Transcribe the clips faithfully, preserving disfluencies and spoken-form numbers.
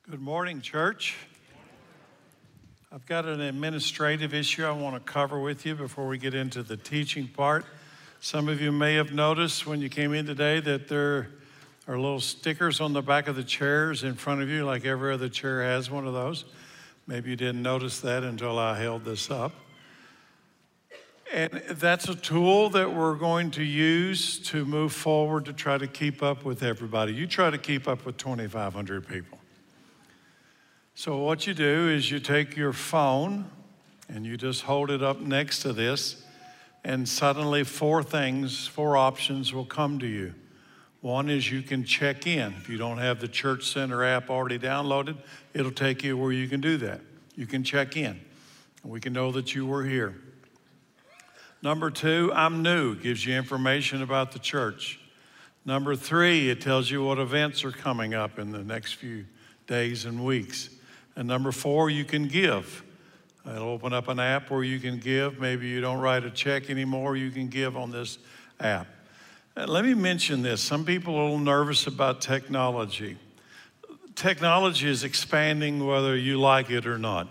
Good morning, church. I've got an administrative issue I want to cover with you before we get into the teaching part. Some of you may have noticed when you came in today that there are little stickers on the back of the chairs in front of you, like every other chair has one of those. Maybe you didn't notice that until I held this up. And that's a tool that we're going to use to move forward to try to keep up with everybody. You try to keep up with twenty-five hundred people. So what you do is you take your phone and you just hold it up next to this, and suddenly four things, four options will come to you. One is you can check in. If you don't have the Church Center app already downloaded, it'll take you where you can do that. You can check in, and we can know that you were here. Number two, I'm new. It gives you information about the church. Number three, it tells you what events are coming up in the next few days and weeks. And number four, you can give. It'll open up an app where you can give. Maybe you don't write a check anymore, you can give on this app. And let me mention this. Some people are a little nervous about technology. Technology is expanding whether you like it or not.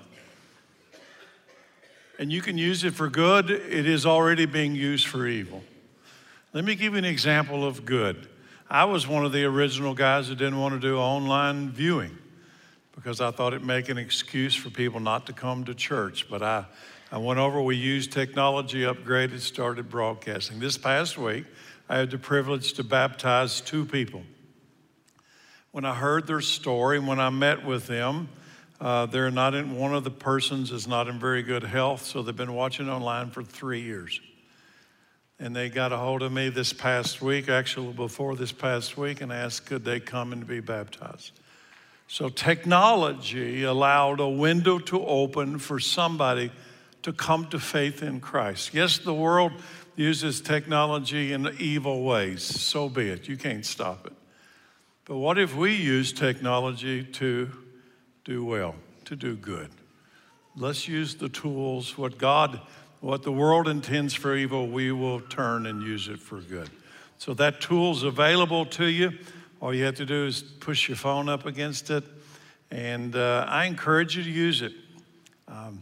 And you can use it for good. It is already being used for evil. Let me give you an example of good. I was one of the original guys that didn't want to do online viewing, because I thought it'd make an excuse for people not to come to church. But I, I went over, we used technology, upgraded, started broadcasting. This past week, I had the privilege to baptize two people. When I heard their story, when I met with them, uh, they're not in, one of the persons is not in very good health, so they've been watching online for three years. And they got a hold of me this past week, actually before this past week, and asked could they come and be baptized. So technology allowed a window to open for somebody to come to faith in Christ. Yes, the world uses technology in evil ways. So be it. You can't stop it. But what if we use technology to do well, to do good? Let's use the tools. What God, what the world intends for evil, we will turn and use it for good. So that tool's available to you. All you have to do is push your phone up against it, and uh, I encourage you to use it. Um,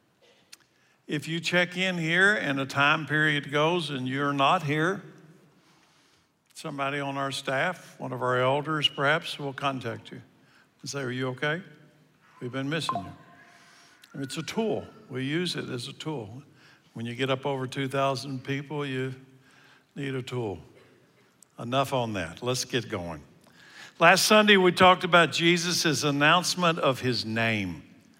if you check in here and a time period goes and you're not here, somebody on our staff, one of our elders perhaps, will contact you and say, are you okay? We've been missing you. And it's a tool. We use it as a tool. When you get up over two thousand people, you need a tool. Enough on that. Let's get going. Last Sunday, we talked about Jesus' announcement of his name.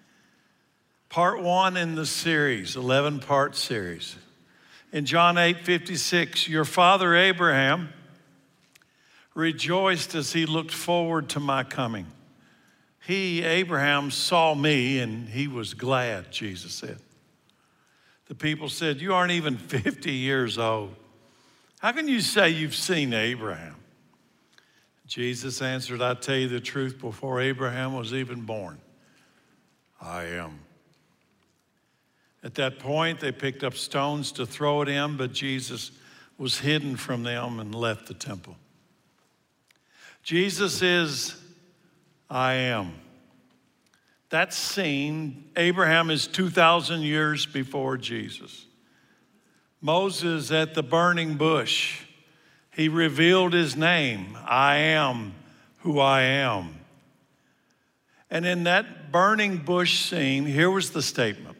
Part one in the series, eleven-part series. In John eight fifty-six, your father Abraham rejoiced as he looked forward to my coming. He, Abraham, saw me and he was glad, Jesus said. The people said, you aren't even fifty years old. How can you say you've seen Abraham? Jesus answered, I tell you the truth, before Abraham was even born, I am. At that point, they picked up stones to throw at him, but Jesus was hidden from them and left the temple. Jesus is, I am. That scene, Abraham is two thousand years before Jesus. Moses at the burning bush, he revealed his name, I am who I am. And in that burning bush scene, here was the statement.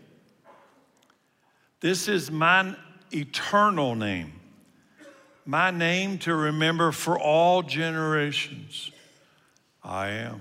This is my eternal name, my name to remember for all generations. I am.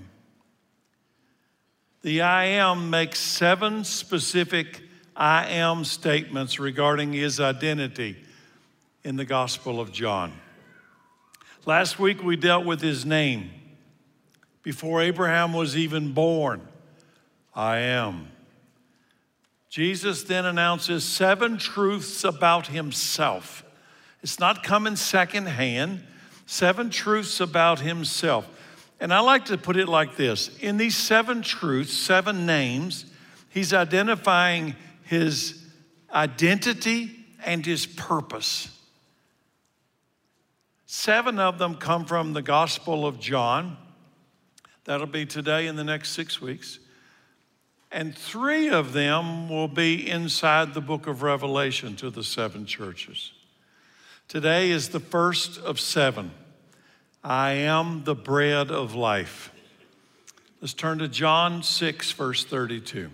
The I am makes seven specific I am statements regarding his identity in the Gospel of John. Last week we dealt with his name. Before Abraham was even born, I am. Jesus then announces seven truths about himself. It's not coming secondhand. Seven truths about himself. And I like to put it like this. In these seven truths, seven names, he's identifying his identity and his purpose. Seven of them come from the Gospel of John. That'll be today in the next six weeks. And three of them will be inside the book of Revelation to the seven churches. Today is the first of seven. I am the bread of life. Let's turn to John six, verse thirty-two.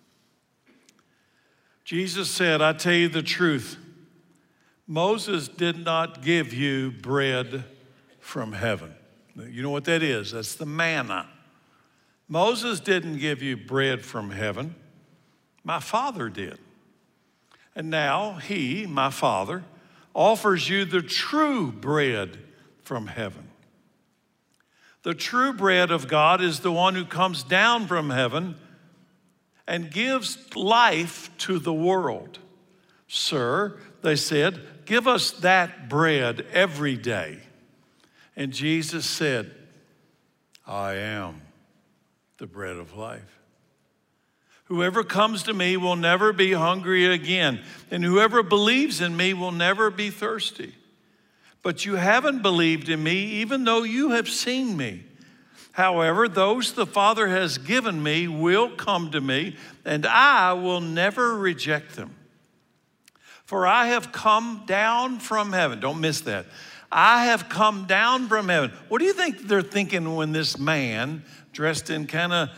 Jesus said, I tell you the truth, Moses did not give you bread from heaven. You know what that is? That's the manna. Moses didn't give you bread from heaven. My Father did. And now he, my Father, offers you the true bread from heaven. The true bread of God is the one who comes down from heaven and gives life to the world. Sir, they said, give us that bread every day. And Jesus said, I am the bread of life. Whoever comes to me will never be hungry again, and whoever believes in me will never be thirsty. But you haven't believed in me, even though you have seen me. However, those the Father has given me will come to me, and I will never reject them. For I have come down from heaven. Don't miss that. I have come down from heaven. What do you think they're thinking when this man, dressed in kind of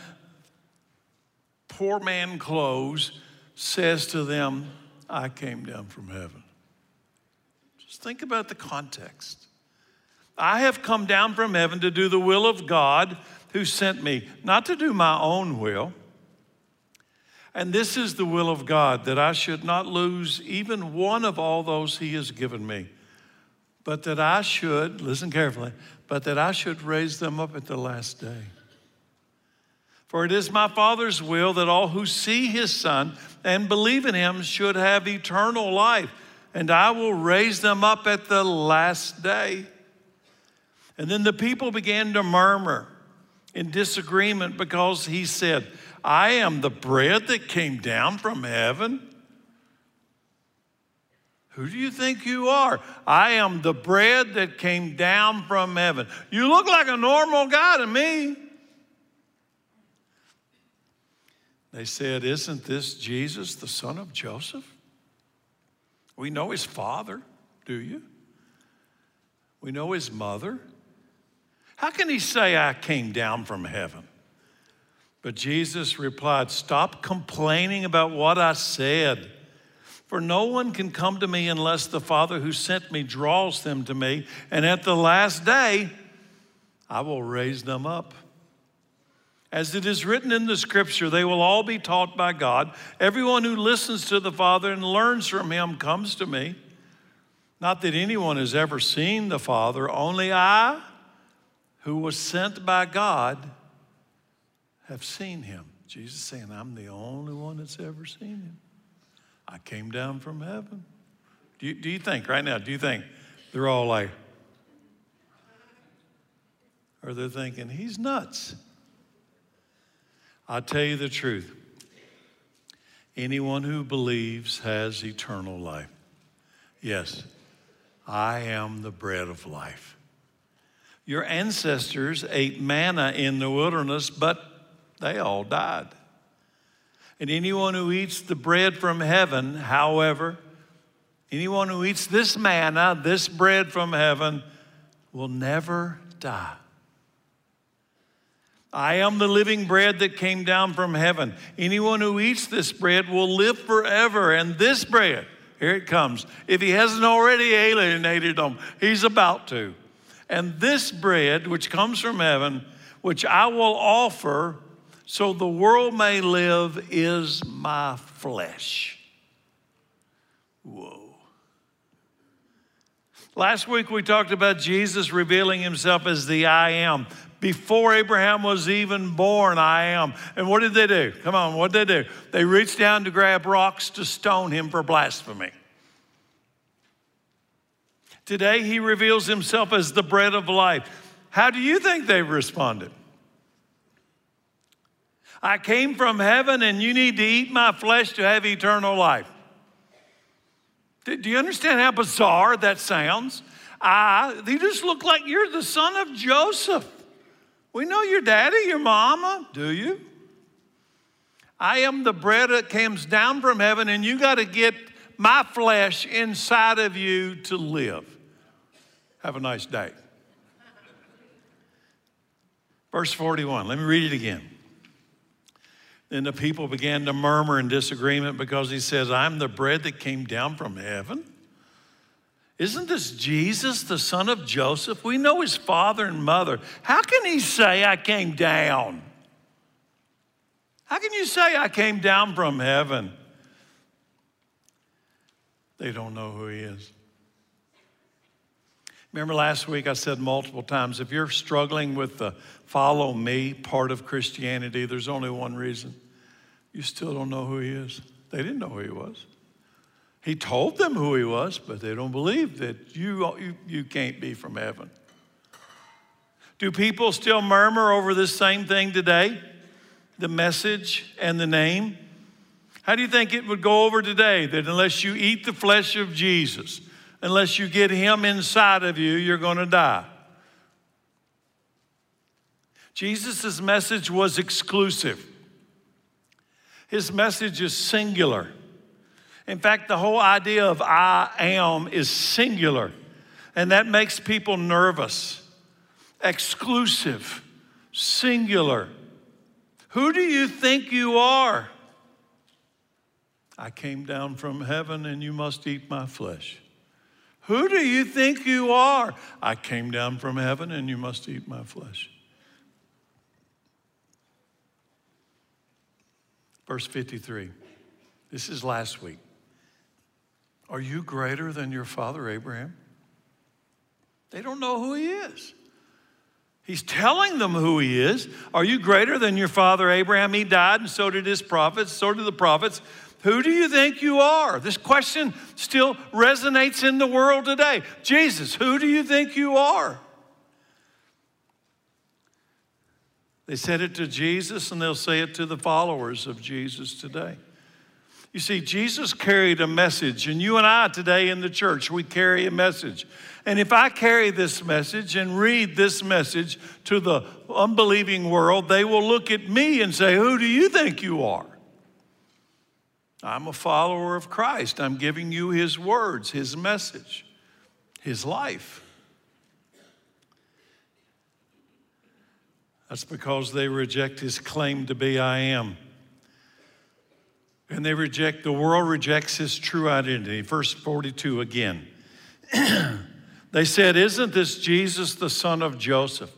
poor man clothes, says to them, I came down from heaven? Just think about the context. I have come down from heaven to do the will of God who sent me, not to do my own will. And this is the will of God, that I should not lose even one of all those he has given me, but that I should, listen carefully, but that I should raise them up at the last day. For it is my Father's will that all who see his Son and believe in him should have eternal life, and I will raise them up at the last day. And then the people began to murmur in disagreement because he said, I am the bread that came down from heaven. Who do you think you are? I am the bread that came down from heaven. You look like a normal guy to me. They said, isn't this Jesus, the son of Joseph? We know his father, do you? We know his mother. How can he say I came down from heaven? But Jesus replied, stop complaining about what I said. For no one can come to me unless the Father who sent me draws them to me. And at the last day, I will raise them up. As it is written in the scripture, they will all be taught by God. Everyone who listens to the Father and learns from him comes to me. Not that anyone has ever seen the Father, only I, who was sent by God, have seen him. Jesus is saying, I'm the only one that's ever seen him. I came down from heaven. Do you, do you think, right now, do you think they're all like, or they're thinking, he's nuts? I'll tell you the truth. Anyone who believes has eternal life. Yes, I am the bread of life. Your ancestors ate manna in the wilderness, but they all died. And anyone who eats the bread from heaven, however, anyone who eats this manna, this bread from heaven, will never die. I am the living bread that came down from heaven. Anyone who eats this bread will live forever. And this bread, here it comes. If he hasn't already alienated them, he's about to. And this bread, which comes from heaven, which I will offer so the world may live, is my flesh. Whoa. Last week we talked about Jesus revealing himself as the I am. Before Abraham was even born, I am. And what did they do? Come on, what did they do? They reached down to grab rocks to stone him for blasphemy. Today he reveals himself as the bread of life. How do you think they responded? I came from heaven and you need to eat my flesh to have eternal life. Do you understand how bizarre that sounds? I, you just look like you're the son of Joseph. We know your daddy, your mama, do you? I am the bread that comes down from heaven, and you got to get my flesh inside of you to live. Have a nice day. Verse forty-one, let me read it again. Then the people began to murmur in disagreement because he says, I'm the bread that came down from heaven. Isn't this Jesus, the son of Joseph? We know his father and mother. How can he say I came down? How can you say I came down from heaven? They don't know who he is. Remember last week I said multiple times, if you're struggling with the follow me part of Christianity, there's only one reason. You still don't know who he is. They didn't know who he was. He told them who he was, but they don't believe that you, you, you can't be from heaven. Do people still murmur over this same thing today? The message and the name? How do you think it would go over today that unless you eat the flesh of Jesus, unless you get him inside of you, you're going to die? Jesus' message was exclusive. His message is singular. In fact, the whole idea of I am is singular, and that makes people nervous. Exclusive, singular. Who do you think you are? I came down from heaven and you must eat my flesh. Who do you think you are? I came down from heaven and you must eat my flesh. Verse fifty-three, this is last week. Are you greater than your father Abraham? They don't know who he is. He's telling them who he is. Are you greater than your father Abraham? He died and so did his prophets, so did the prophets. Who do you think you are? This question still resonates in the world today. Jesus, who do you think you are? They said it to Jesus and they'll say it to the followers of Jesus today. You see, Jesus carried a message, and you and I today in the church, we carry a message. And if I carry this message and read this message to the unbelieving world, they will look at me and say, who do you think you are? I'm a follower of Christ. I'm giving you his words, his message, his life. That's because they reject his claim to be I am. And they reject, the world rejects his true identity. Verse forty-two again. They said, isn't this Jesus, the son of Joseph?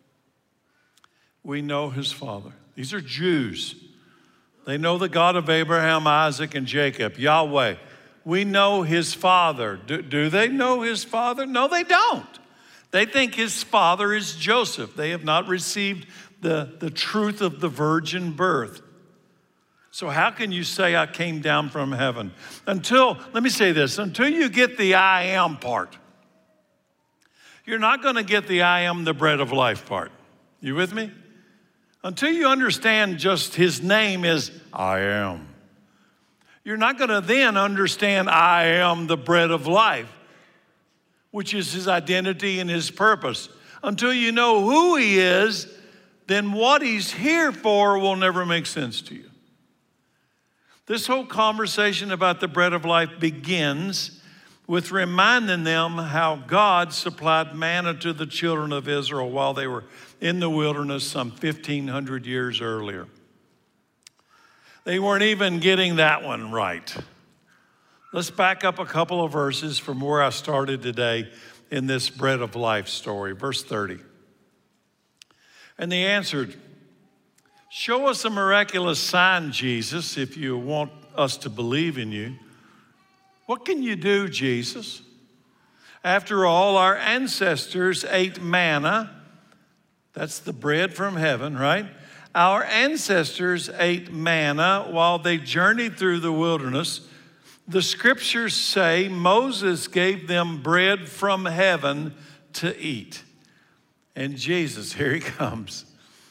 We know his father. These are Jews. They know the God of Abraham, Isaac, and Jacob, Yahweh. We know his father. Do, do they know his father? No, they don't. They think his father is Joseph. They have not received the, the truth of the virgin birth. So how can you say I came down from heaven? Until, let me say this, until you get the I am part, you're not going to get the I am the bread of life part. You with me? Until you understand just his name is I am, you're not going to then understand I am the bread of life, which is his identity and his purpose. Until you know who he is, then what he's here for will never make sense to you. This whole conversation about the bread of life begins with reminding them how God supplied manna to the children of Israel while they were in the wilderness some fifteen hundred years earlier. They weren't even getting that one right. Let's back up a couple of verses from where I started today in this bread of life story. Verse thirty. And they answered, show us a miraculous sign, Jesus, if you want us to believe in you. What can you do, Jesus? After all, our ancestors ate manna. That's the bread from heaven, right? Our ancestors ate manna while they journeyed through the wilderness. The scriptures say Moses gave them bread from heaven to eat. And Jesus, here he comes.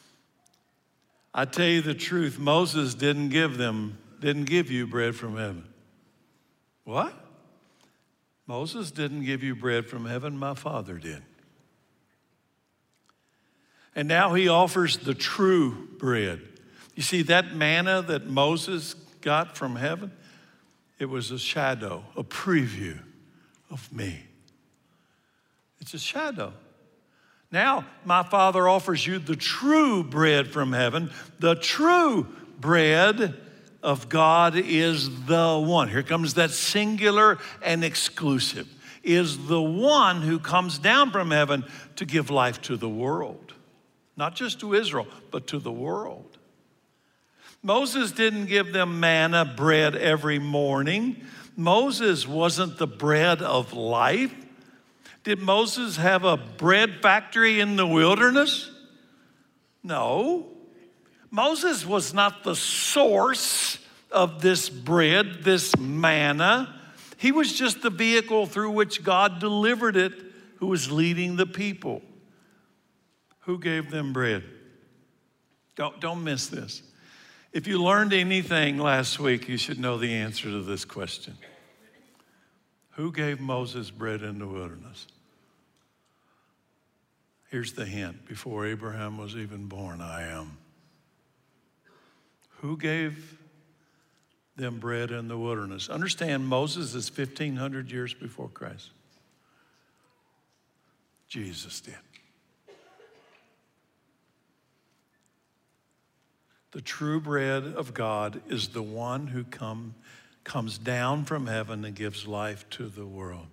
I tell you the truth, Moses didn't give them, didn't give you bread from heaven. What? Moses didn't give you bread from heaven, my Father did. And now he offers the true bread. You see, that manna that Moses got from heaven, it was a shadow, a preview of me. It's a shadow. Now, my Father offers you the true bread from heaven. The true bread of God is the one. Here comes that singular and exclusive. Is the one who comes down from heaven to give life to the world. Not just to Israel, but to the world. Moses didn't give them manna bread every morning. Moses wasn't the bread of life. Did Moses have a bread factory in the wilderness? No. Moses was not the source of this bread, this manna. He was just the vehicle through which God delivered it, who was leading the people. Who gave them bread? Don't, don't miss this. If you learned anything last week, you should know the answer to this question. Who gave Moses bread in the wilderness? Here's the hint. Before Abraham was even born, I am. Who gave them bread in the wilderness? Understand, Moses is fifteen hundred years before Christ. Jesus did. The true bread of God is the one who come, comes down from heaven and gives life to the world.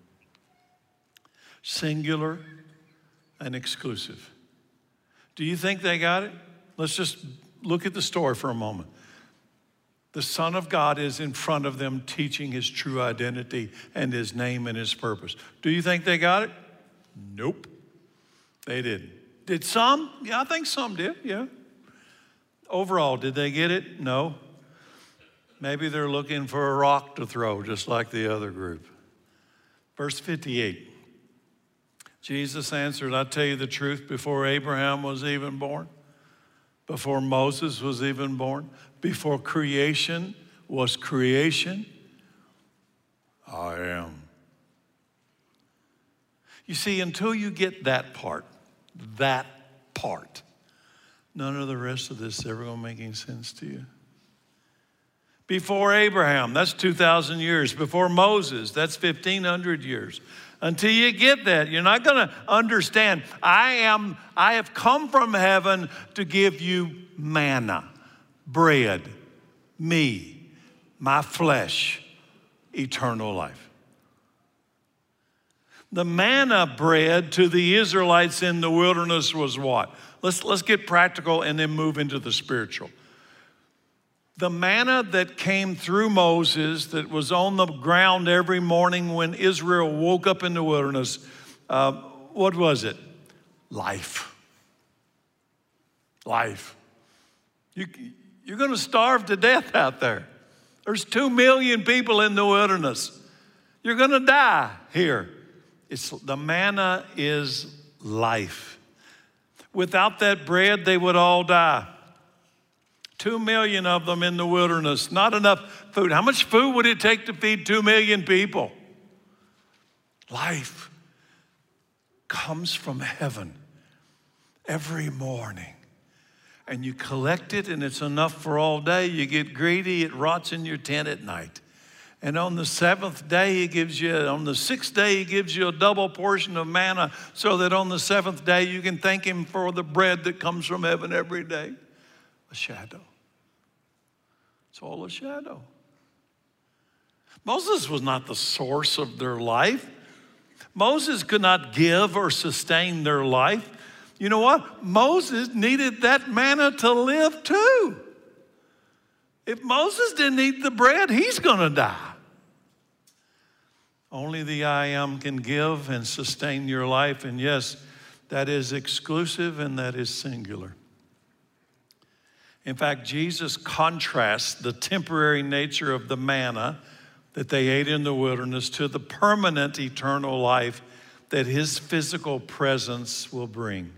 Singular and exclusive. Do you think they got it? Let's just look at the story for a moment. The Son of God is in front of them teaching his true identity and his name and his purpose. Do you think they got it? Nope. They didn't. Did some? Yeah, I think some did, yeah. Overall, did they get it? No. Maybe they're looking for a rock to throw, just like the other group. Verse fifty-eight. Jesus answered, I tell you the truth, before Abraham was even born, before Moses was even born, before creation was creation, I am. You see, until you get that part, that part, none of the rest of this is ever going to make any sense to you. Before Abraham, that's two thousand years. Before Moses, that's fifteen hundred years. Until you get that, you're not going to understand. I am, I have come from heaven to give you manna, bread, me, my flesh, eternal life. The manna bread to the Israelites in the wilderness was what? Let's, let's get practical and then move into the spiritual. The manna that came through Moses, that was on the ground every morning when Israel woke up in the wilderness, uh, what was it? Life. Life. You, you're going to starve to death out there. There's two million people in the wilderness. You're going to die here. It's, the manna is life. Without that bread, they would all die. Two million of them in the wilderness, not enough food. How much food would it take to feed two million people? Life comes from heaven every morning. And you collect it and it's enough for all day. You get greedy, it rots in your tent at night. And on the seventh day, he gives you, on the sixth day, he gives you a double portion of manna so that on the seventh day, you can thank him for the bread that comes from heaven every day. A shadow. It's all a shadow. Moses was not the source of their life. Moses could not give or sustain their life. You know what? Moses needed that manna to live too. If Moses didn't eat the bread, he's going to die. Only the I am can give and sustain your life. And yes, that is exclusive and that is singular. In fact, Jesus contrasts the temporary nature of the manna that they ate in the wilderness to the permanent eternal life that his physical presence will bring.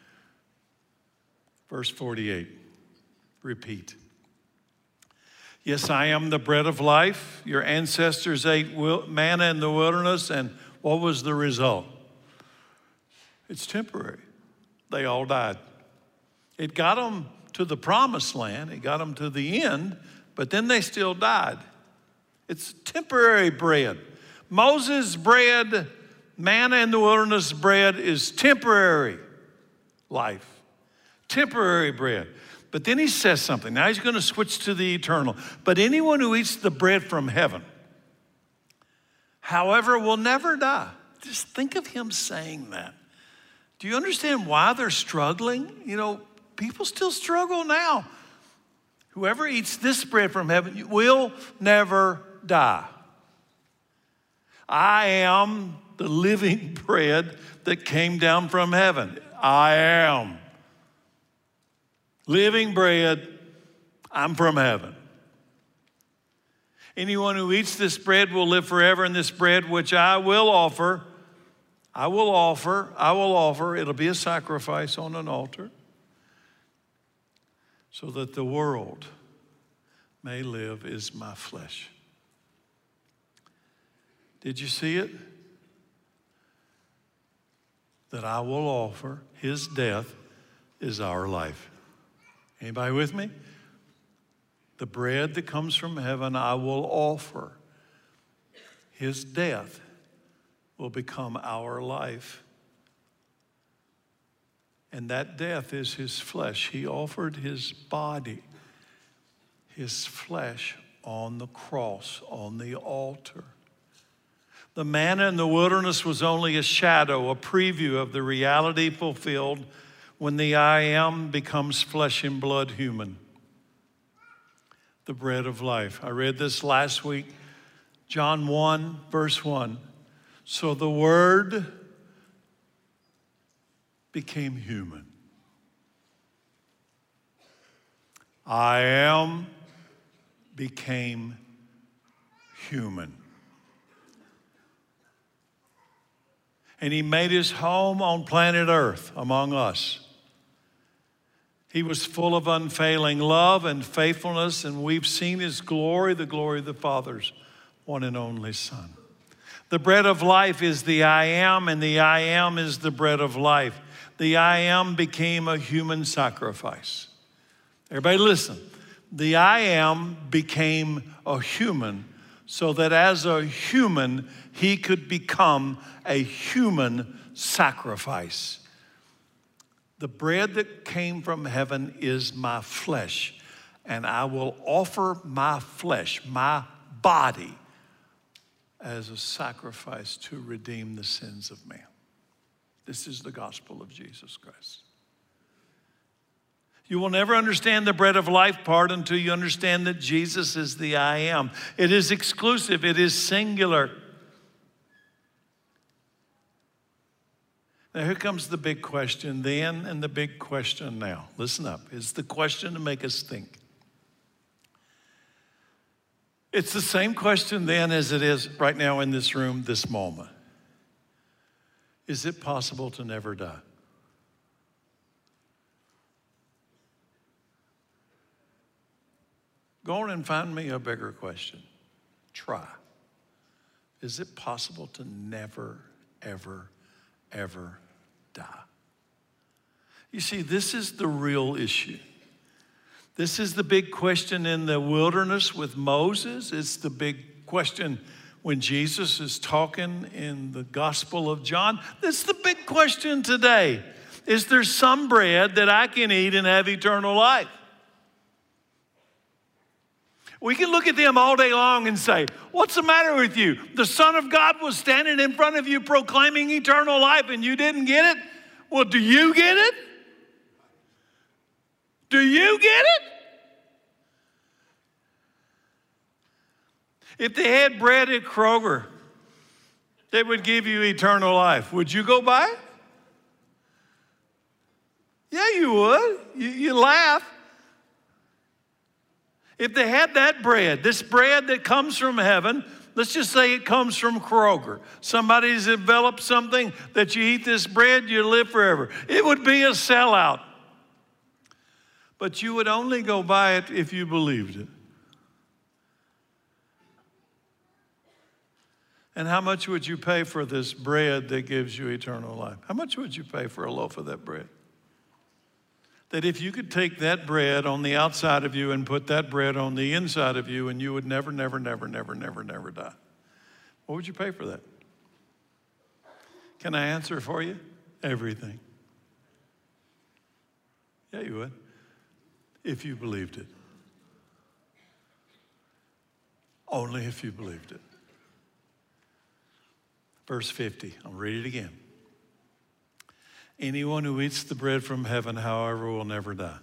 Verse forty-eight, repeat. Yes, I am the bread of life. Your ancestors ate manna in the wilderness, and what was the result? It's temporary. They all died. It got them to the promised land. It got them to the end, but then they still died. It's temporary bread. Moses' bread, manna in the wilderness bread is temporary life, temporary bread. But then he says something. Now he's going to switch to the eternal. But anyone who eats the bread from heaven, however, will never die. Just think of him saying that. Do you understand why they're struggling? You know, people still struggle now. Whoever eats this bread from heaven will never die. I am the living bread that came down from heaven. I am. Living bread, I'm from heaven. Anyone who eats this bread will live forever, and this bread which I will offer, I will offer, I will offer, it'll be a sacrifice on an altar, so that the world may live, is my flesh. Did you see it? That I will offer, his death is our life. Anybody with me? The bread that comes from heaven I will offer. His death will become our life. And that death is his flesh. He offered his body, his flesh on the cross, on the altar. The manna in the wilderness was only a shadow, a preview of the reality fulfilled when the I am becomes flesh and blood human. The bread of life. I read this last week, John one, verse one. So the Word became human. I am became human. And he made his home on planet Earth among us. He was full of unfailing love and faithfulness, and we've seen his glory, the glory of the Father's one and only Son. The bread of life is the I am, and the I am is the bread of life. The I am became a human sacrifice. Everybody listen. The I am became a human so that as a human, he could become a human sacrifice. The bread that came from heaven is my flesh, and I will offer my flesh, my body, as a sacrifice to redeem the sins of man. This is the gospel of Jesus Christ. You will never understand the bread of life part until you understand that Jesus is the I am. It is exclusive. It is singular. Now, here comes the big question then and the big question now. Listen up. It's the question to make us think. It's the same question then as it is right now in this room, this moment. Is it possible to never die? Go on and find me a bigger question. Try. Is it possible to never, ever, ever die? You see, this is the real issue. This is the big question in the wilderness with Moses. It's the big question when Jesus is talking in the Gospel of John. This is the big question today. Is there some bread that I can eat and have eternal life? We can look at them all day long and say, what's the matter with you? The Son of God was standing in front of you proclaiming eternal life and you didn't get it? Well, do you get it? Do you get it? If they had bread at Kroger that would give you eternal life, would you go buy it? Yeah, you would. You, you laugh. If they had that bread, this bread that comes from heaven, let's just say it comes from Kroger. Somebody's developed something that you eat this bread, you live forever. It would be a sellout. But you would only go buy it if you believed it. And how much would you pay for this bread that gives you eternal life? How much would you pay for a loaf of that bread? that if you could take that bread on the outside of you and put that bread on the inside of you, and you would never, never, never, never, never, never die. What would you pay for that? Can I answer for you? Everything. Yeah, you would, if you believed it. Only if you believed it. Verse fifty, I'll read it again. Anyone who eats the bread from heaven, however, will never die.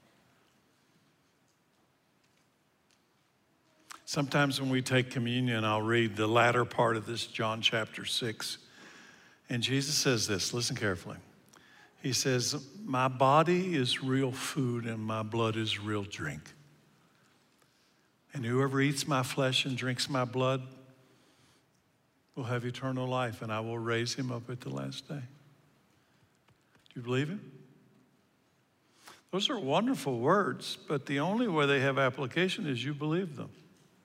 Sometimes when we take communion, I'll read the latter part of this, John chapter six. And Jesus says this, listen carefully. He says, my body is real food and my blood is real drink. And whoever eats my flesh and drinks my blood will have eternal life, and I will raise him up at the last day. Do you believe him? Those are wonderful words, but the only way they have application is you believe them.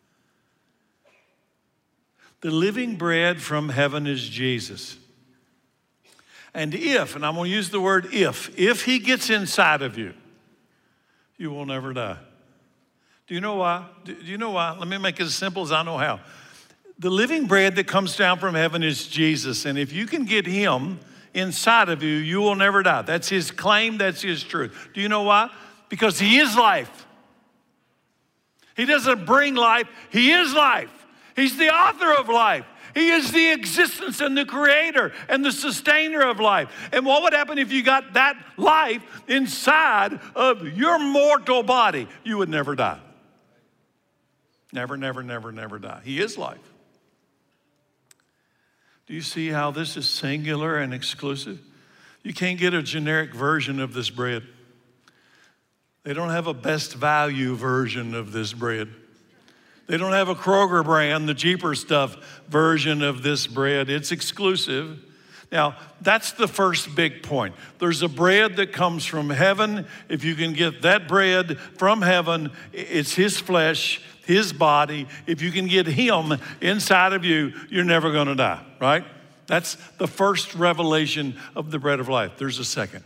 The living bread from heaven is Jesus. And if, and I'm going to use the word if, if he gets inside of you, you will never die. Do you know why? Do you know why? Let me make it as simple as I know how. The living bread that comes down from heaven is Jesus. And if you can get him inside of you, you will never die. That's his claim. That's his truth. Do you know why? Because he is life. He doesn't bring life. He is life. He's the author of life. He is the existence and the creator and the sustainer of life. And what would happen if you got that life inside of your mortal body? You would never die. Never, never, never, never die. He is life. Do you see how this is singular and exclusive? You can't get a generic version of this bread. They don't have a best value version of this bread. They don't have a Kroger brand, the cheaper stuff version of this bread. It's exclusive. Now, that's the first big point. There's a bread that comes from heaven. If you can get that bread from heaven, it's his flesh, his body. If you can get him inside of you, you're never going to die, right? That's the first revelation of the bread of life. There's a second.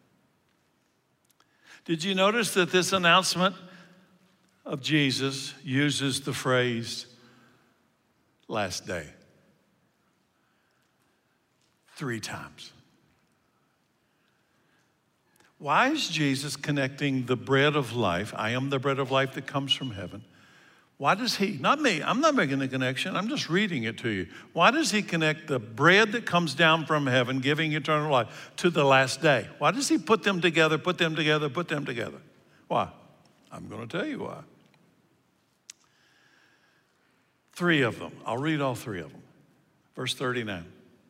Did you notice that this announcement of Jesus uses the phrase last day three times? Why is Jesus connecting the bread of life? I am the bread of life that comes from heaven. Why does he, not me, I'm not making the connection, I'm just reading it to you. Why does he connect the bread that comes down from heaven, giving eternal life, to the last day? Why does he put them together, put them together, put them together? Why? I'm going to tell you why. Three of them. I'll read all three of them. Verse thirty-nine.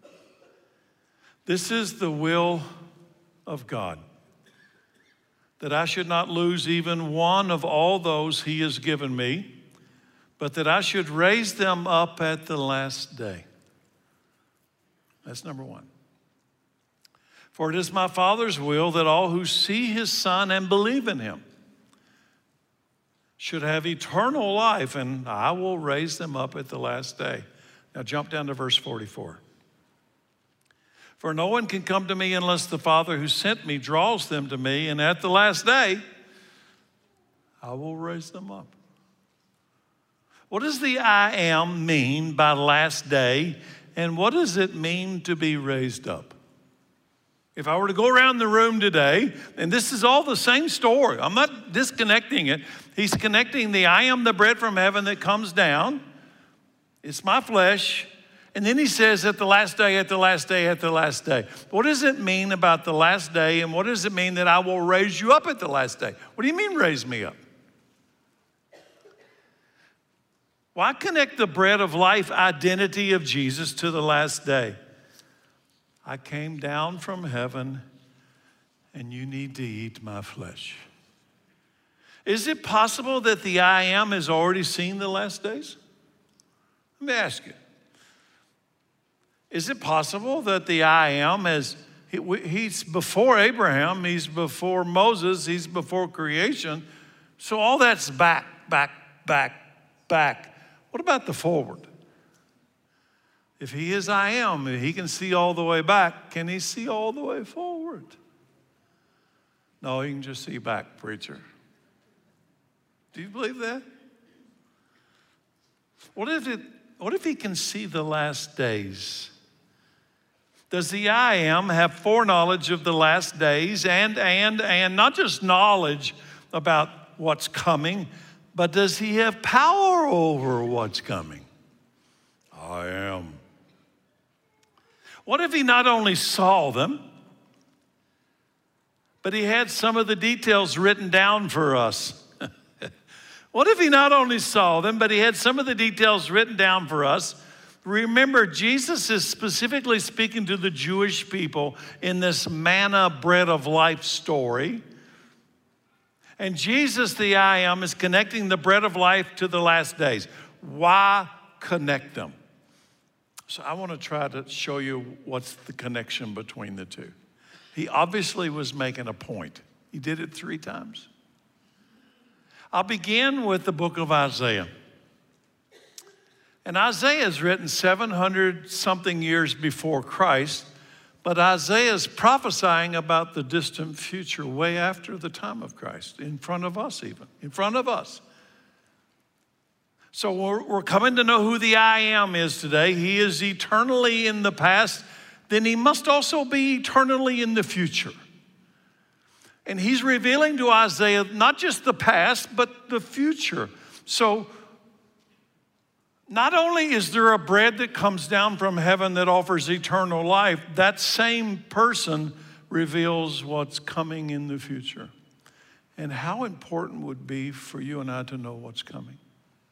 This is the will of God, that I should not lose even one of all those he has given me, but that I should raise them up at the last day. That's number one. For it is my Father's will that all who see his Son and believe in him should have eternal life, and I will raise them up at the last day. Now jump down to verse forty-four. For no one can come to me unless the Father who sent me draws them to me, and at the last day, I will raise them up. What does the I am mean by last day, and what does it mean to be raised up? If I were to go around the room today, and this is all the same story, I'm not disconnecting it. He's connecting the I am the bread from heaven that comes down. It's my flesh. And then he says at the last day, at the last day, at the last day. What does it mean about the last day, and what does it mean that I will raise you up at the last day? What do you mean raise me up? Why connect the bread of life identity of Jesus to the last day? I came down from heaven, and you need to eat my flesh. Is it possible that the I am has already seen the last days? Let me ask you. Is it possible that the I am has, he, he's before Abraham, he's before Moses, he's before creation. So all that's back, back, back, back. What about the forward? If he is I am, he can see all the way back. Can he see all the way forward? No, he can just see back, preacher. Do you believe that? What if it, what if he can see the last days? Does the I Am have foreknowledge of the last days and, and, and not just knowledge about what's coming, but does he have power over what's coming? I am. What if he not only saw them, but he had some of the details written down for us? What if he not only saw them, but he had some of the details written down for us? Remember, Jesus is specifically speaking to the Jewish people in this manna bread of life story. And Jesus, the I Am, is connecting the bread of life to the last days. Why connect them? So I want to try to show you what's the connection between the two. He obviously was making a point. He did it three times. I'll begin with the book of Isaiah. And Isaiah is written seven hundred something years before Christ, but Isaiah is prophesying about the distant future way after the time of Christ, in front of us even, in front of us. So we're, we're coming to know who the I Am is today. He is eternally in the past, then he must also be eternally in the future. And he's revealing to Isaiah not just the past, but the future. So not only is there a bread that comes down from heaven that offers eternal life, that same person reveals what's coming in the future. And how important would it be for you and I to know what's coming?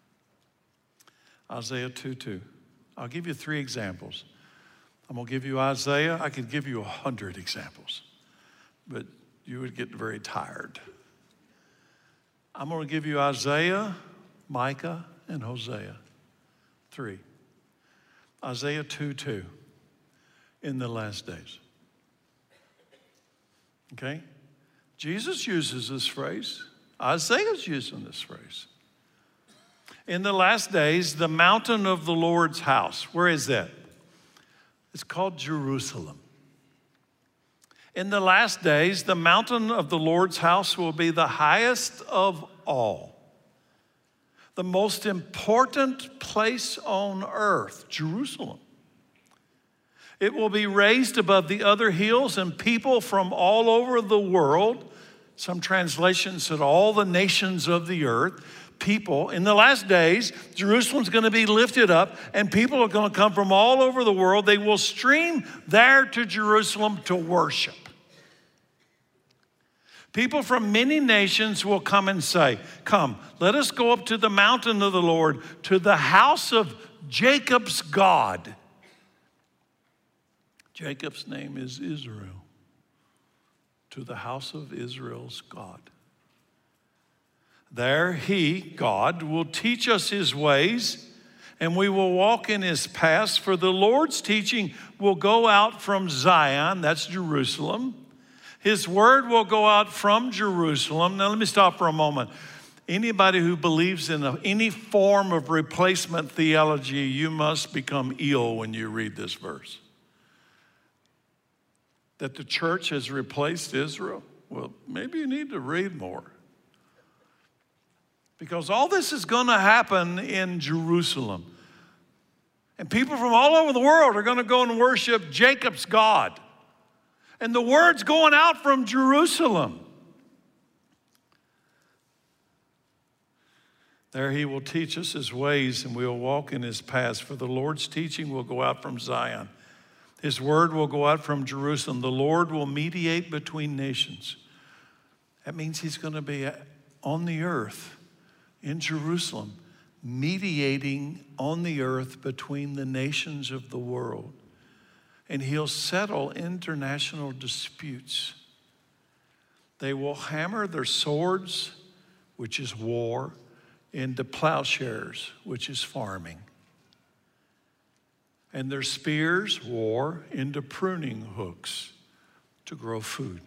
Isaiah two two. I'll give you three examples. I'm going to give you Isaiah. I could give you a hundred examples, but you would get very tired. I'm going to give you Isaiah, Micah, and Hosea. Three. Isaiah two two. In the last days. Okay? Jesus uses this phrase. Isaiah's using this phrase. In the last days, the mountain of the Lord's house. Where is that? It's called Jerusalem. In the last days, the mountain of the Lord's house will be the highest of all. The most important place on earth, Jerusalem. It will be raised above the other hills, and people from all over the world, some translations said all the nations of the earth, people, in the last days, Jerusalem's going to be lifted up, and people are going to come from all over the world. They will stream there to Jerusalem to worship. People from many nations will come and say, come, let us go up to the mountain of the Lord, to the house of Jacob's God. Jacob's name is Israel. To the house of Israel's God. There he, God, will teach us his ways, and we will walk in his paths. For the Lord's teaching will go out from Zion, that's Jerusalem. His word will go out from Jerusalem. Now let me stop for a moment. Anybody who believes in a, any form of replacement theology, you must become ill when you read this verse. That the church has replaced Israel? Well, maybe you need to read more. Because all this is going to happen in Jerusalem. And people from all over the world are going to go and worship Jacob's God. And the word's going out from Jerusalem. There he will teach us his ways, and we will walk in his paths. For the Lord's teaching will go out from Zion. His word will go out from Jerusalem. The Lord will mediate between nations. That means he's going to be on the earth in Jerusalem, mediating on the earth between the nations of the world. And he'll settle international disputes. They will hammer their swords, which is war, into plowshares, which is farming. And their spears, war, into pruning hooks to grow food.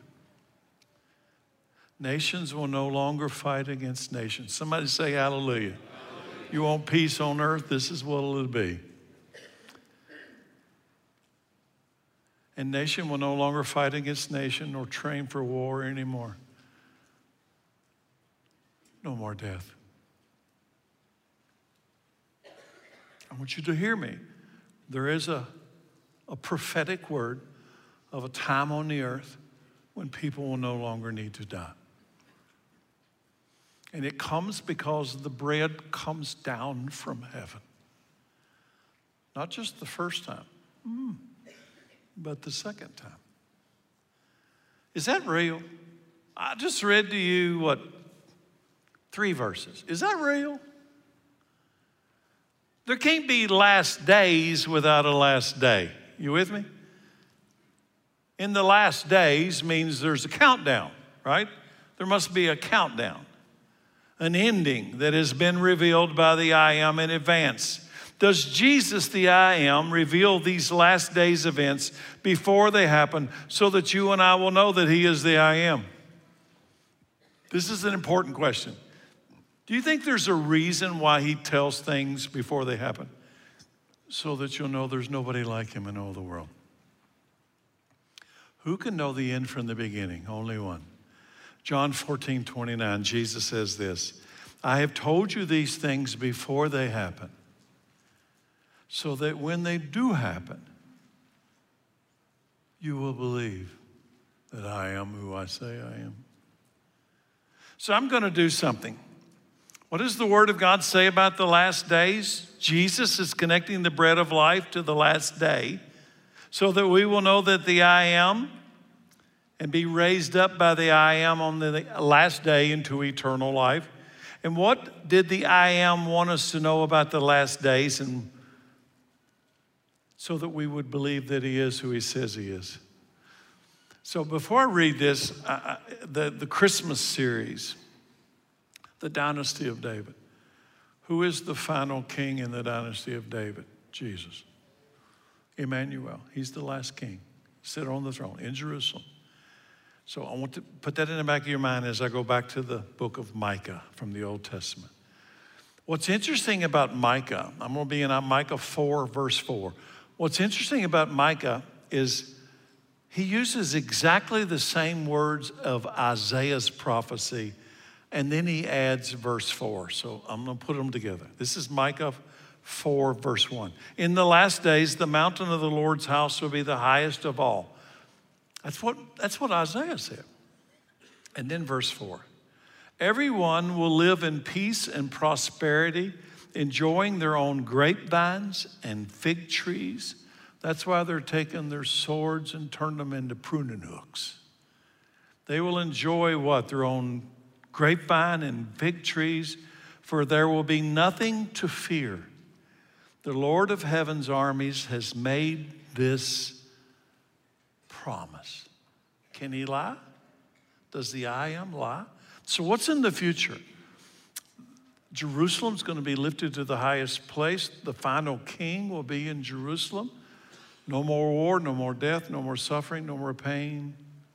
Nations will no longer fight against nations. Somebody say hallelujah. Hallelujah. You want peace on earth? This is what it'll be. And nation will no longer fight against nation or train for war anymore. no more death. I want you to hear me. There is a, a prophetic word of a time on the earth when people will no longer need to die. And it comes because the bread comes down from heaven. Not just the first time, mm, but the second time. Is that real? I just read to you, what, three verses. Is that real? There can't be last days without a last day. You with me? In the last days means there's a countdown, right? There must be a countdown, an ending that has been revealed by the I Am in advance. Does Jesus, the I Am, reveal these last days events before they happen so that you and I will know that he is the I Am? This is an important question. Do you think there's a reason why he tells things before they happen? So that you'll know there's nobody like him in all the world. Who can know the end from the beginning? Only one. John fourteen twenty-nine, Jesus says this, I have told you these things before they happen, so that when they do happen, you will believe that I am who I say I am. So I'm going to do something. What does the Word of God say about the last days? Jesus is connecting the bread of life to the last day so that we will know that the I Am and be raised up by the I Am on the last day into eternal life. And what did the I Am want us to know about the last days? And so that we would believe that he is who he says he is. So before I read this, I, I, the, the Christmas series, the dynasty of David. Who is the final king in the dynasty of David? Jesus. Emmanuel. He's the last king. Sit on the throne in Jerusalem. So I want to put that in the back of your mind as I go back to the book of Micah from the Old Testament. What's interesting about Micah, I'm going to be in Micah four, verse four. What's interesting about Micah is he uses exactly the same words of Isaiah's prophecy, and then he adds verse four. So I'm going to put them together. This is Micah four, verse one. In the last days, the mountain of the Lord's house will be the highest of all. That's what, that's what Isaiah said. And then verse four. Everyone will live in peace and prosperity, enjoying their own grapevines and fig trees. That's why they're taking their swords and turning them into pruning hooks. They will enjoy what? Their own grapevine and fig trees, for there will be nothing to fear. The Lord of heaven's armies has made this promise. Can he lie? Does the I Am lie? So what's in the future? Jerusalem's going to be lifted to the highest place. The final king will be in Jerusalem. No more war, no more death, no more suffering, no more pain.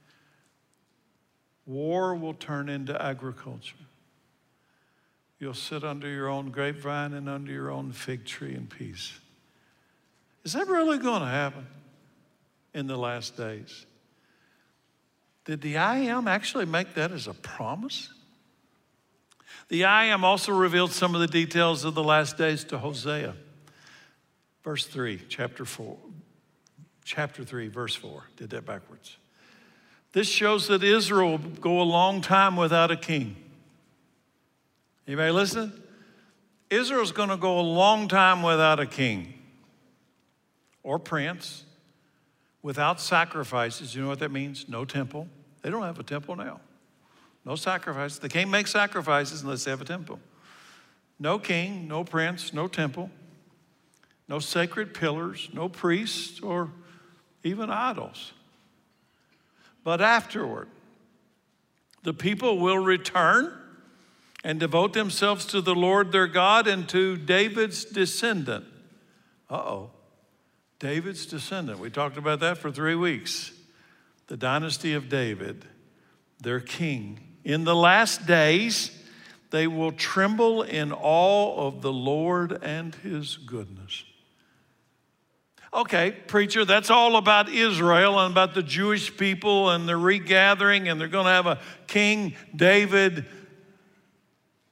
War will turn into agriculture. You'll sit under your own grapevine and under your own fig tree in peace. Is that really going to happen in the last days? Did the I Am actually make that as a promise? The I Am also revealed some of the details of the last days to Hosea. Verse three, chapter four, chapter three, verse four. Did that backwards. This shows that Israel will go a long time without a king. Anybody listen? Israel's going to go a long time without a king or prince, without sacrifices. You know what that means? No temple. They don't have a temple now. No sacrifice. They can't make sacrifices unless they have a temple. No king, no prince, no temple, no sacred pillars, no priests or even idols. But afterward, the people will return and devote themselves to the Lord their God and to David's descendant. Uh-oh. David's descendant. We talked about that for three weeks. The dynasty of David, their king. In the last days, they will tremble in awe of the Lord and his goodness. Okay, preacher, that's all about Israel and about the Jewish people and the regathering, and they're going to have a king, David.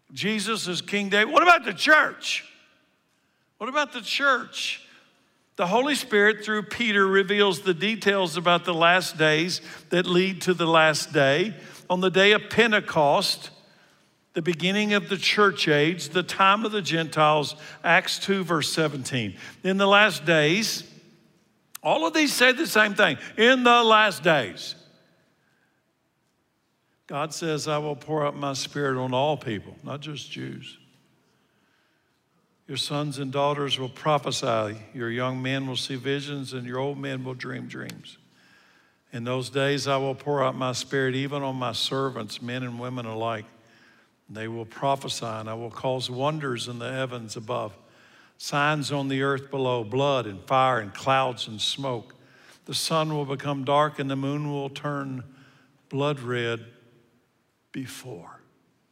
Jesus is King David. What about the church? What about the church? The Holy Spirit, through Peter, reveals the details about the last days that lead to the last day. On the day of Pentecost, the beginning of the church age, the time of the Gentiles, Acts two, verse seventeen. In the last days, all of these say the same thing. In the last days, God says, I will pour out my Spirit on all people, not just Jews. Your sons and daughters will prophesy. Your young men will see visions, and your old men will dream dreams. In those days, I will pour out my Spirit even on my servants, men and women alike. They will prophesy, and I will cause wonders in the heavens above, signs on the earth below, blood and fire and clouds and smoke. The sun will become dark, and the moon will turn blood red before.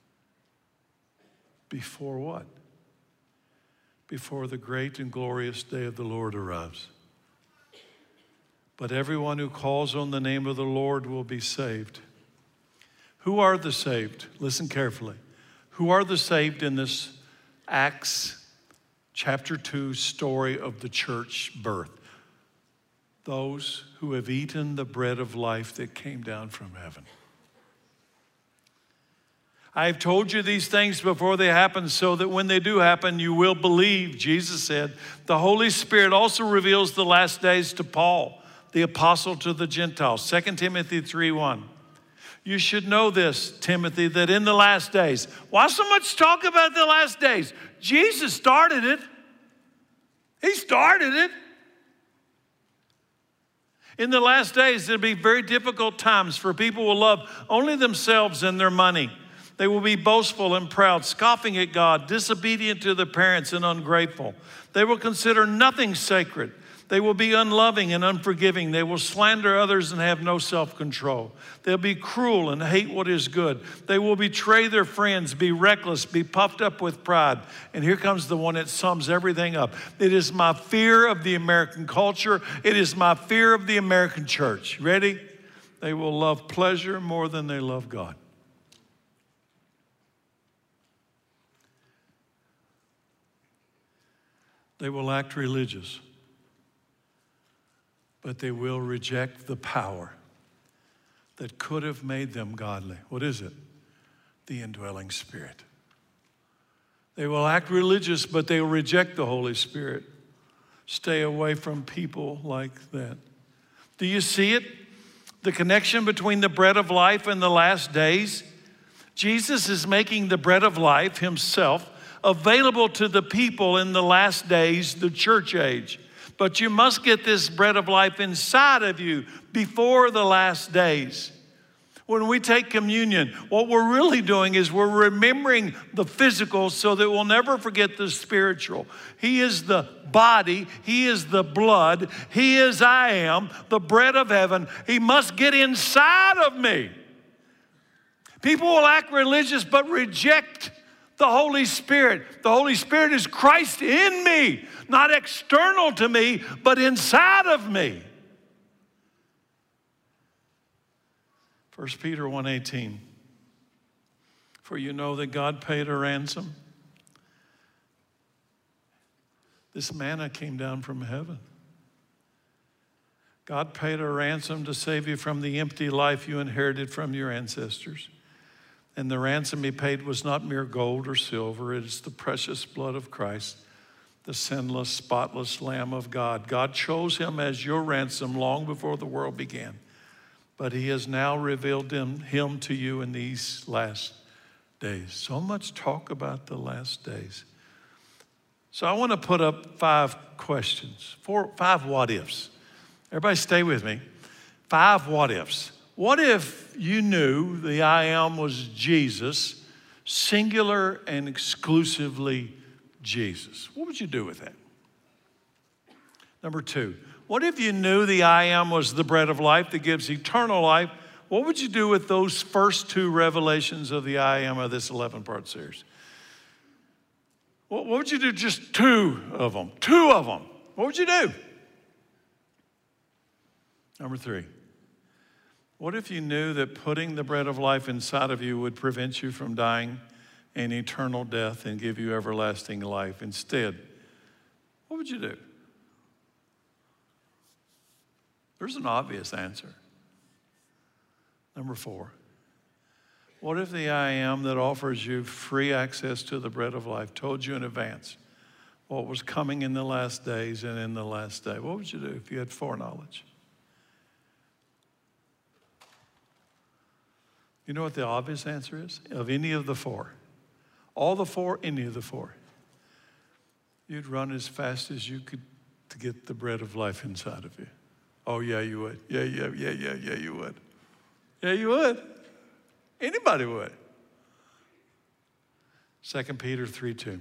Before what? Before the great and glorious day of the Lord arrives. But everyone who calls on the name of the Lord will be saved. Who are the saved? Listen carefully. Who are the saved in this Acts chapter two story of the church birth? Those who have eaten the bread of life that came down from heaven. I've told you these things before they happen so that when they do happen, you will believe. Jesus said, the Holy Spirit also reveals the last days to Paul, the apostle to the Gentiles. Second Timothy three one. You should know this, Timothy, that in the last days, why so much talk about the last days? Jesus started it. He started it. In the last days, there'll be very difficult times, for people will love only themselves and their money. They will be boastful and proud, scoffing at God, disobedient to their parents, and ungrateful. They will consider nothing sacred. They will be unloving and unforgiving. They will slander others and have no self-control. They'll be cruel and hate what is good. They will betray their friends, be reckless, be puffed up with pride. And here comes the one that sums everything up. It is my fear of the American culture. It is my fear of the American church. Ready? They will love pleasure more than they love God. They will act religious, but they will reject the power that could have made them godly. What is it? The indwelling Spirit. They will act religious, but they will reject the Holy Spirit. Stay away from people like that. Do you see it? The connection between the bread of life and the last days? Jesus is making the bread of life himself available to the people in the last days, the church age. But you must get this bread of life inside of you before the last days. When we take communion, what we're really doing is we're remembering the physical so that we'll never forget the spiritual. He is the body. He is the blood. He is I am, the bread of heaven. He must get inside of me. People will act religious but reject the Holy Spirit. The Holy Spirit is Christ in me, not external to me, but inside of me. First Peter one eighteen. For you know that God paid a ransom. This manna came down from heaven. God paid a ransom to save you from the empty life you inherited from your ancestors. And the ransom he paid was not mere gold or silver. It is the precious blood of Christ, the sinless, spotless Lamb of God. God chose him as your ransom long before the world began. But he has now revealed him, him to you in these last days. So much talk about the last days. So I want to put up five questions, four, five what ifs. Everybody stay with me. Five what ifs. What if you knew the I am was Jesus, singular and exclusively Jesus? What would you do with that? Number two, what if you knew the I am was the bread of life that gives eternal life? What would you do with those first two revelations of the I am of this eleven-part series? What would you do just two of them? Two of them. What would you do? Number three. What if you knew that putting the bread of life inside of you would prevent you from dying and eternal death and give you everlasting life. Instead, what would you do? There's an obvious answer. Number four, what if the I am that offers you free access to the bread of life told you in advance what was coming in the last days and in the last day? What would you do if you had foreknowledge? You know what the obvious answer is? Of any of the four. All the four, any of the four. You'd run as fast as you could to get the bread of life inside of you. Oh, yeah, you would. Yeah, yeah, yeah, yeah, yeah, you would. Yeah, you would. Anybody would. Second Peter three two.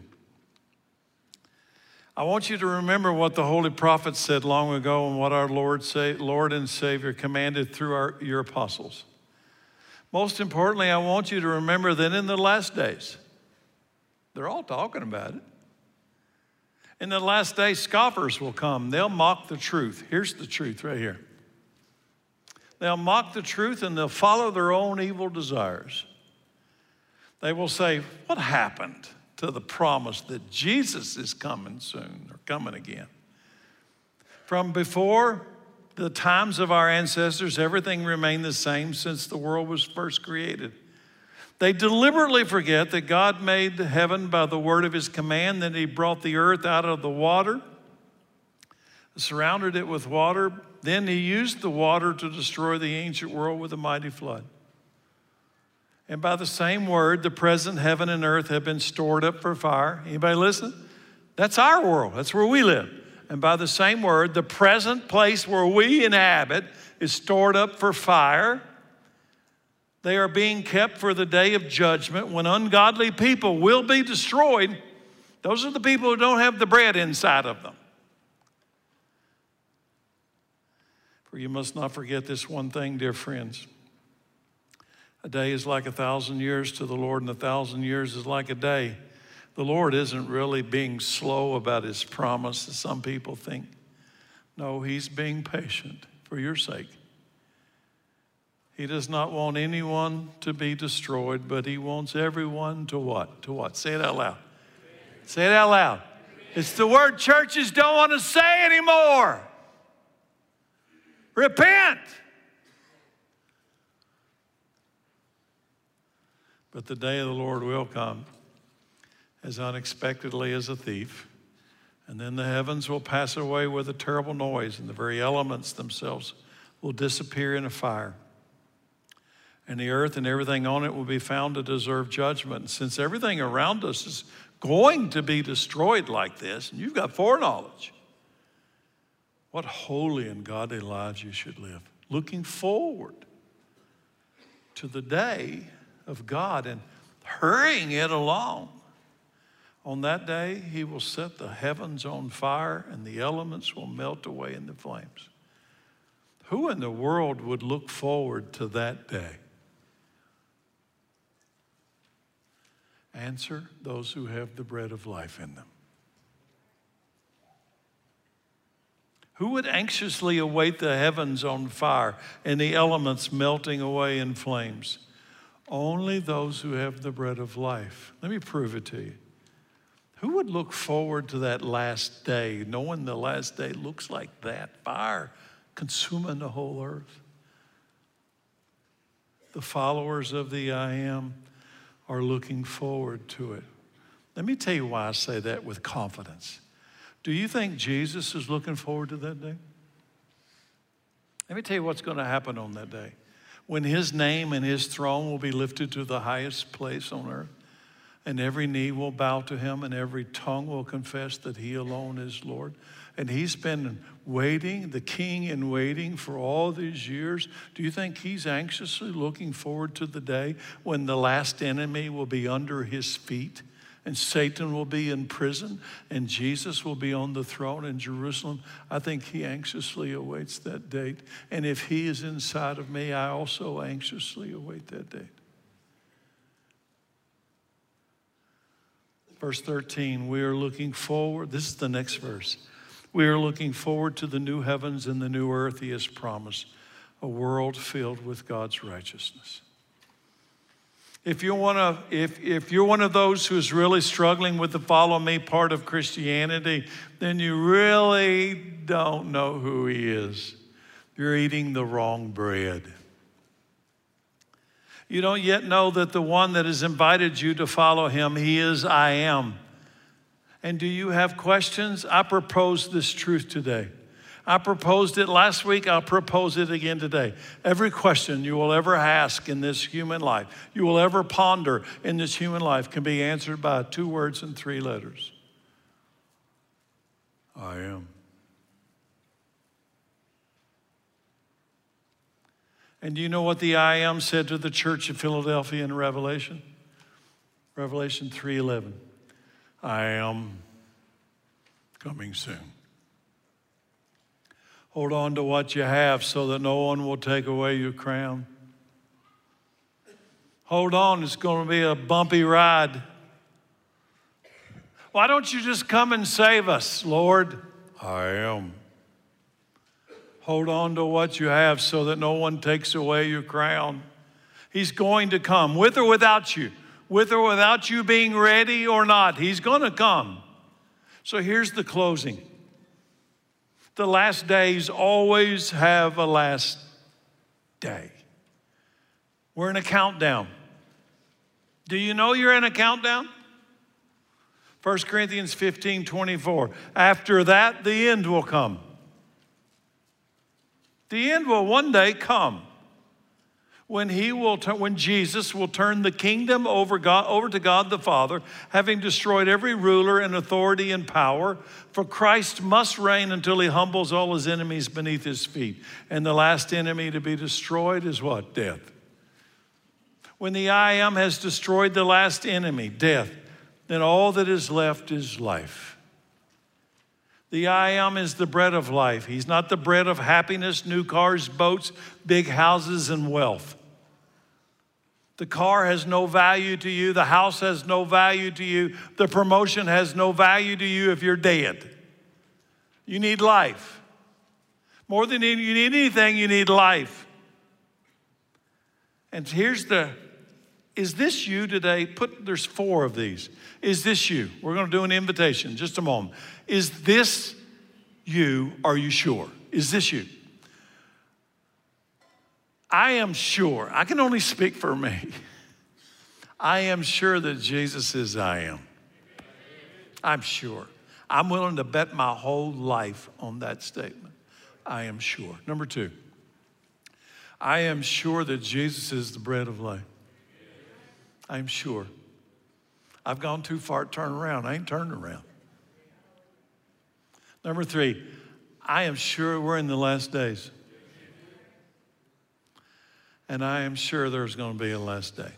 I want you to remember what the holy prophets said long ago and what our Lord, say, Lord and Savior commanded through our, your apostles. Most importantly, I want you to remember that in the last days, they're all talking about it. In the last days, scoffers will come. They'll mock the truth. Here's the truth right here. They'll mock the truth and they'll follow their own evil desires. They will say, what happened to the promise that Jesus is coming soon or coming again? From before the times of our ancestors, everything remained the same since the world was first created. They deliberately forget that God made heaven by the word of his command, that he brought the earth out of the water, surrounded it with water. Then he used the water to destroy the ancient world with a mighty flood. And by the same word, the present heaven and earth have been stored up for fire. Anybody listen? That's our world. That's where we live. And by the same word, the present place where we inhabit is stored up for fire. They are being kept for the day of judgment when ungodly people will be destroyed. Those are the people who don't have the bread inside of them. For you must not forget this one thing, dear friends. A day is like a thousand years to the Lord, and a thousand years is like a day. The Lord isn't really being slow about his promise, as some people think. No, he's being patient for your sake. He does not want anyone to be destroyed, but he wants everyone to what? To what? Say it out loud. Say it out loud. It's the word churches don't want to say anymore. Repent. But the day of the Lord will come as unexpectedly as a thief. And then the heavens will pass away with a terrible noise, and the very elements themselves will disappear in a fire. And the earth and everything on it will be found to deserve judgment. And since everything around us is going to be destroyed like this, and you've got foreknowledge, what holy and godly lives you should live, looking forward to the day of God and hurrying it along. On that day, he will set the heavens on fire and the elements will melt away in the flames. Who in the world would look forward to that day? Answer, those who have the bread of life in them. Who would anxiously await the heavens on fire and the elements melting away in flames? Only those who have the bread of life. Let me prove it to you. Who would look forward to that last day, knowing the last day looks like that? Fire consuming the whole earth. The followers of the I Am are looking forward to it. Let me tell you why I say that with confidence. Do you think Jesus is looking forward to that day? Let me tell you what's going to happen on that day. When his name and his throne will be lifted to the highest place on earth, and every knee will bow to him, and every tongue will confess that he alone is Lord. And he's been waiting, the king in waiting for all these years. Do you think he's anxiously looking forward to the day when the last enemy will be under his feet? And Satan will be in prison, and Jesus will be on the throne in Jerusalem? I think he anxiously awaits that date. And if he is inside of me, I also anxiously await that date. Verse thirteen, we are looking forward. This is the next verse. We are looking forward to the new heavens and the new earth he has promised, a world filled with God's righteousness. If you want to, if, if you're one of those who's really struggling with the follow me part of Christianity, then you really don't know who he is. You're eating the wrong bread. You don't yet know that the one that has invited you to follow him, he is I am. And do you have questions? I propose this truth today. I proposed it last week. I'll propose it again today. Every question you will ever ask in this human life, you will ever ponder in this human life, can be answered by two words and three letters. I am. And do you know what the I am said to the church of Philadelphia in Revelation? Revelation three eleven. I am coming soon. Hold on to what you have so that no one will take away your crown. Hold on, it's going to be a bumpy ride. Why don't you just come and save us, Lord? I am. Hold on to what you have so that no one takes away your crown. He's going to come, with or without you, with or without you being ready or not. He's going to come. So here's the closing. The last days always have a last day. We're in a countdown. Do you know you're in a countdown? First Corinthians fifteen twenty-four. After that, the end will come. The end will one day come when he will, when Jesus will turn the kingdom over, God, over to God the Father, having destroyed every ruler and authority and power. For Christ must reign until he humbles all his enemies beneath his feet. And the last enemy to be destroyed is what? Death. When the I am has destroyed the last enemy, death, then all that is left is life. The I am is the bread of life. He's not the bread of happiness, new cars, boats, big houses, and wealth. The car has no value to you. The house has no value to you. The promotion has no value to you if you're dead. You need life. More than you need anything, you need life. And here's the, is this you today? Put, there's four of these. Is this you? We're going to do an invitation, just a moment. Is this you? Are you sure? Is this you? I am sure. I can only speak for me. I am sure that Jesus is I am. I'm sure. I'm willing to bet my whole life on that statement. I am sure. Number two, I am sure that Jesus is the bread of life. I'm sure. I've gone too far to turn around. I ain't turning around. Number three, I am sure we're in the last days. And I am sure there's going to be a last day.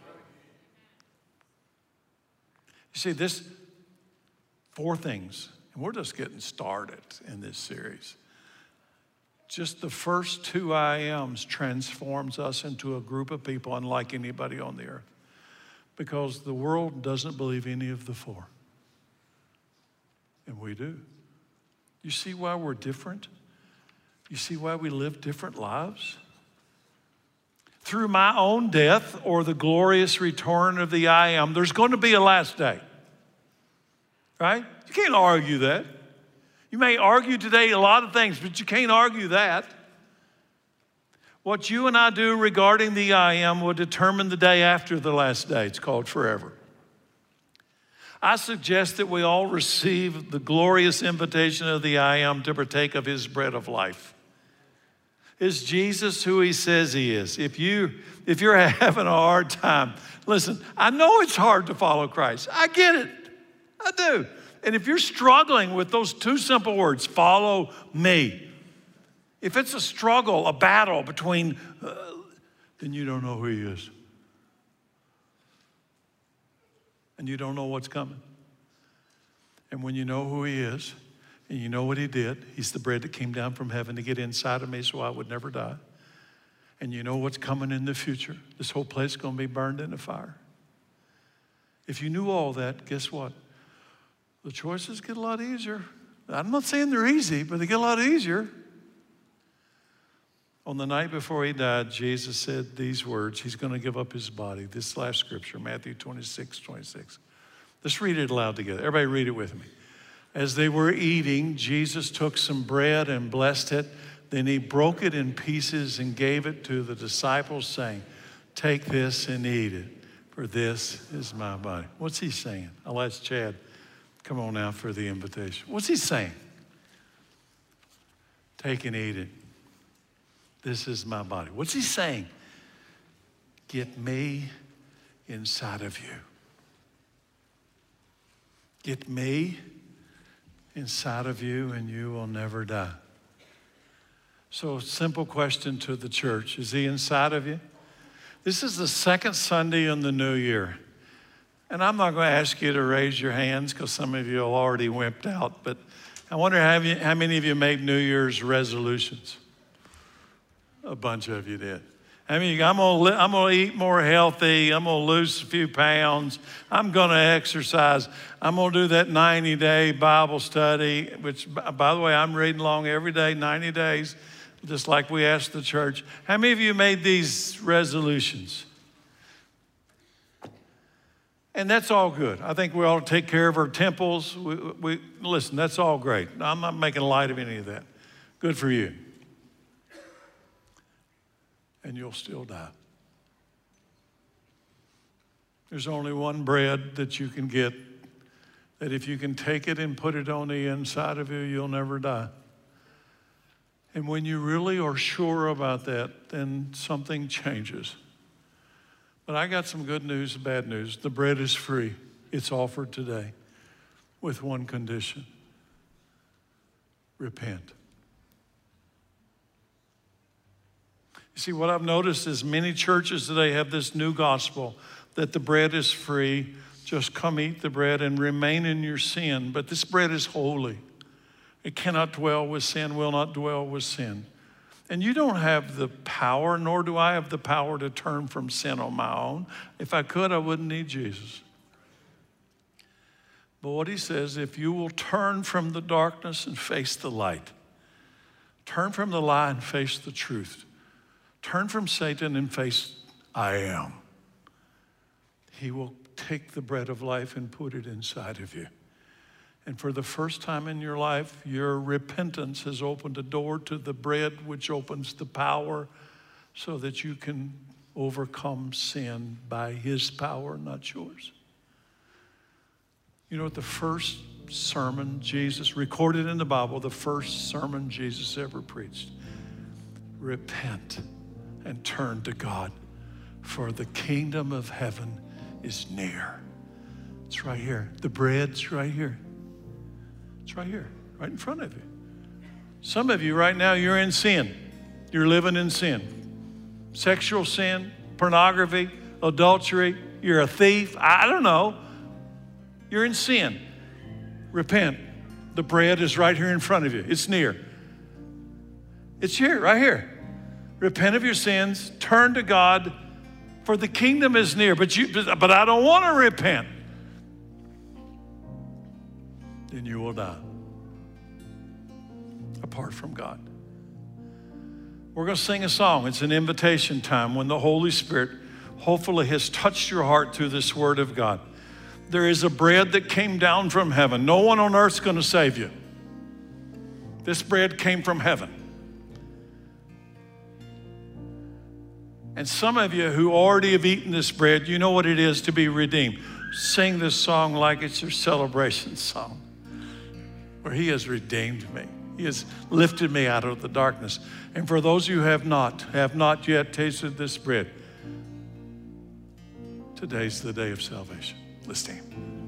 You see, this four things, and we're just getting started in this series. Just the first two I ams transforms us into a group of people unlike anybody on the earth. Because the world doesn't believe any of the four. And we do. You see why we're different? You see why we live different lives? Through my own death or the glorious return of the I am, there's going to be a last day. Right? You can't argue that. You may argue today a lot of things, but you can't argue that. What you and I do regarding the I am will determine the day after the last day. It's called forever. I suggest that we all receive the glorious invitation of the I am to partake of his bread of life. Is Jesus who he says he is? If, you, if you're having a hard time, listen, I know it's hard to follow Christ. I get it. I do. And if you're struggling with those two simple words, follow me, if it's a struggle, a battle between, uh, then you don't know who he is. And you don't know what's coming. And when you know who he is, and you know what he did, he's the bread that came down from heaven to get inside of me so I would never die. And you know what's coming in the future. This whole place is going to be burned in a fire. If you knew all that, guess what? The choices get a lot easier. I'm not saying they're easy, but they get a lot easier. On the night before he died, Jesus said these words. He's going to give up his body. This last scripture, Matthew twenty-six, twenty-six. Let's read it aloud together. Everybody read it with me. As they were eating, Jesus took some bread and blessed it. Then he broke it in pieces and gave it to the disciples, saying, take this and eat it, for this is my body. What's he saying? I'll ask Chad. Come on now for the invitation. What's he saying? Take and eat it. This is my body. What's he saying? Get me inside of you. Get me inside of you and you will never die. So simple question to the church. Is he inside of you? This is the second Sunday in the new year. And I'm not going to ask you to raise your hands because some of you are already wimped out. But I wonder how, you, how many of you made New Year's resolutions? A bunch of you did. I mean, I'm gonna, I'm gonna eat more healthy. I'm gonna lose a few pounds. I'm gonna exercise. I'm gonna do that ninety-day Bible study, which, by the way, I'm reading along every day, ninety days, just like we asked the church. How many of you made these resolutions? And that's all good. I think we ought to take care of our temples. We, we, listen, that's all great. I'm not making light of any of that. Good for you. And you'll still die. There's only one bread that you can get, that if you can take it and put it on the inside of you, you'll never die. And when you really are sure about that, then something changes. But I got some good news and bad news. The bread is free. It's offered today with one condition. Repent. See, what I've noticed is many churches today have this new gospel that the bread is free. Just come eat the bread and remain in your sin. But this bread is holy. It cannot dwell with sin, will not dwell with sin. And you don't have the power, nor do I have the power to turn from sin on my own. If I could, I wouldn't need Jesus. But what he says, if you will turn from the darkness and face the light, turn from the lie and face the truth, turn from Satan and face I am, he will take the bread of life and put it inside of you. And for the first time in your life, your repentance has opened a door to the bread, which opens the power so that you can overcome sin by his power, not yours. You know what the first sermon Jesus, recorded in the Bible, the first sermon Jesus ever preached? Repent and turn to God, for the kingdom of heaven is near. It's right here. The bread's right here. It's right here, right in front of you. Some of you right now, you're in sin. You're living in sin. Sexual sin, pornography, adultery. You're a thief. I don't know. You're in sin. Repent. The bread is right here in front of you. It's near. It's here, right here. Repent of your sins. Turn to God, for the kingdom is near. But you, but I don't want to repent. Then you will die apart from God. We're going to sing a song. It's an invitation time when the Holy Spirit hopefully has touched your heart through this word of God. There is a bread that came down from heaven. No one on earth's going to save you. This bread came from heaven. And some of you who already have eaten this bread, you know what it is to be redeemed. Sing this song like it's your celebration song. For he has redeemed me. He has lifted me out of the darkness. And for those who have not, have not yet tasted this bread, today's the day of salvation. Let's stand.